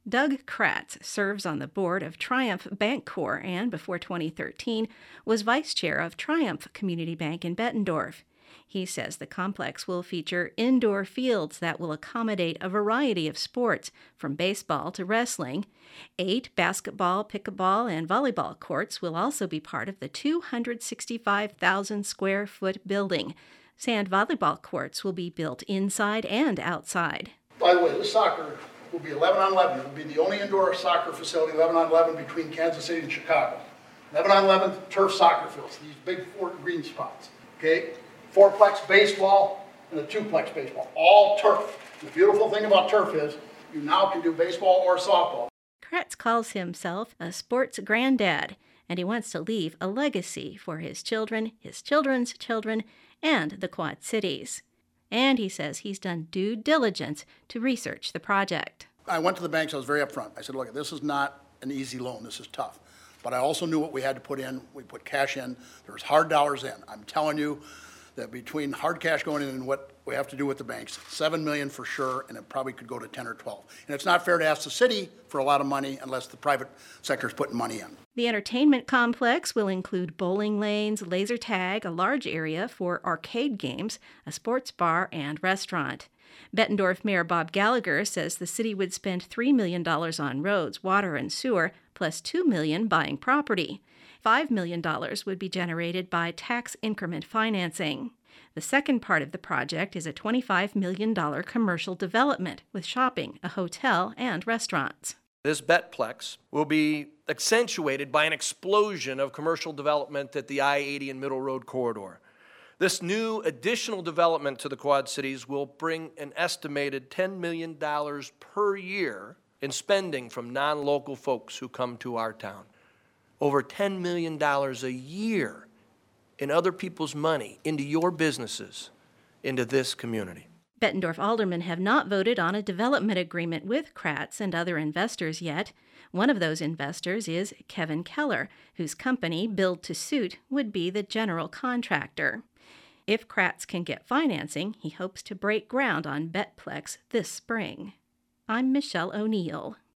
Doug Kratz serves on the board of Triumph Bancorp and, before 2013, was vice chair of Triumph Community Bank in Bettendorf. He says the complex will feature indoor fields that will accommodate a variety of sports, from baseball to wrestling. 8 basketball, pickleball, and volleyball courts will also be part of the 265,000-square-foot building. Sand volleyball courts will be built inside and outside. By the way, this soccer will be 11 on 11. It will be the only indoor soccer facility 11 on 11 between Kansas City and Chicago. 11 on 11 turf soccer fields, these big 4 green spots. Okay? 4-plex baseball and a 2-plex baseball, all turf. The beautiful thing about turf is you now can do baseball or softball. Kratz calls himself a sports granddad, and he wants to leave a legacy for his children, his children's children, and the Quad Cities. And he says he's done due diligence to research the project. I went to the banks, I was very upfront. I said, look, this is not an easy loan, this is tough. But I also knew what we had to put in. We put cash in, there was hard dollars in. I'm telling you that between hard cash going in and what we have to do with the banks, $7 million for sure, and it probably could go to 10 or 12. And it's not fair to ask the city for a lot of money unless the private sector is putting money in. The entertainment complex will include bowling lanes, laser tag, a large area for arcade games, a sports bar, and restaurant. Bettendorf Mayor Bob Gallagher says the city would spend $3 million on roads, water, and sewer, plus $2 million buying property. $5 million would be generated by tax increment financing. The second part of the project is a $25 million commercial development with shopping, a hotel, and restaurants. This Betplex will be accentuated by an explosion of commercial development at the I-80 and Middle Road corridor. This new additional development to the Quad Cities will bring an estimated $10 million per year in spending from non-local folks who come to our town. Over $10 million a year in other people's money into your businesses, into this community. Bettendorf aldermen have not voted on a development agreement with Kratz and other investors yet. One of those investors is Kevin Keller, whose company, Build to Suit, would be the general contractor. If Kratz can get financing, he hopes to break ground on Betplex this spring. I'm Michelle O'Neill.